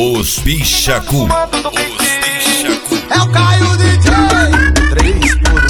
Os Pichacu. É o Caio DJ. 3 por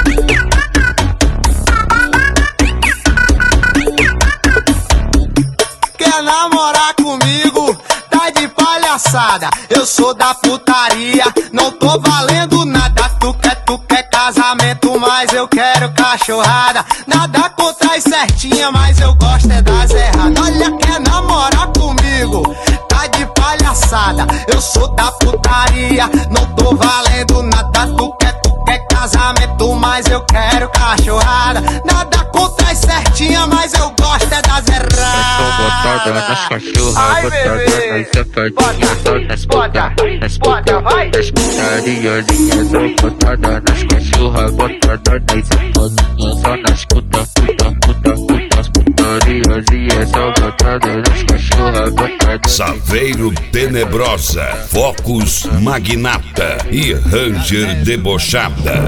1. Quer namorar comigo? Tá de palhaçada. Eu sou da putaria, não tô valendo nada. Tu quer casamento, mas eu quero cachorrada. Nada contra as certinhas, mas eu gosto é das erradas. Olha, quer namorar comigo? Tá de palhaçada. Eu sou da putaria, não tô valendo nada. Tu quer casamento, mas eu quero cachorrada. Nada contra as certinhas, mas eu gosto é das erradas. Eu tô botada nas cachorras, botada nas safadinhas, só nas putas, nas putariazinhas. Sou botada nas cachorras, botada nas safadinhas, só nas putas, putariazinhas. Sou botada nas cachorras, botada. Saveiro Tenebrosa, Focus Magnata e Ranger Debochada.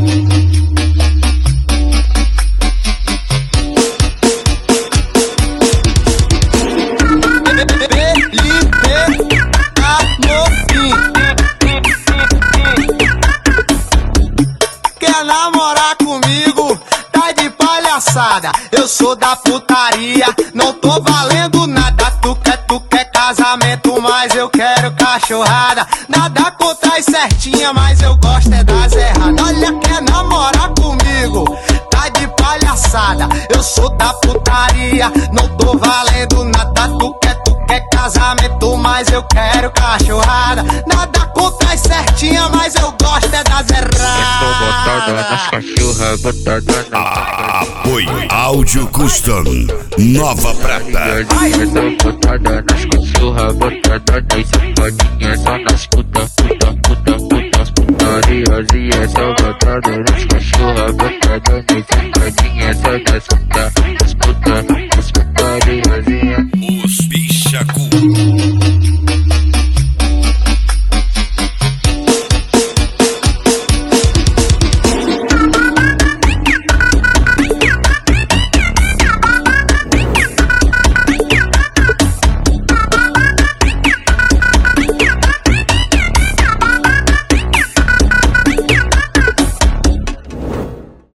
Quer namorar comigo? Tá de palhaçada. Eu sou da putaria, não tô valendo nada. Tu quer casamento, mas eu quero cachorrada. Nada contra as certinhas, mas eu gosto é das erradas. Olha, quer namorar comigo? Tá de palhaçada. Eu sou da putaria, não tô valendo nada. Tu quer casamento, mas eu quero cachorrada. Nada contra as certinhas, mas eu gosto é das erradas. Eu tô botada nas cachorras, botada nas Apoio Áudio Custom Nova Prata. Eu tô botada nas cachorras, botada nas safadinhas, só nas putas, putariazinhas. Sou botada nas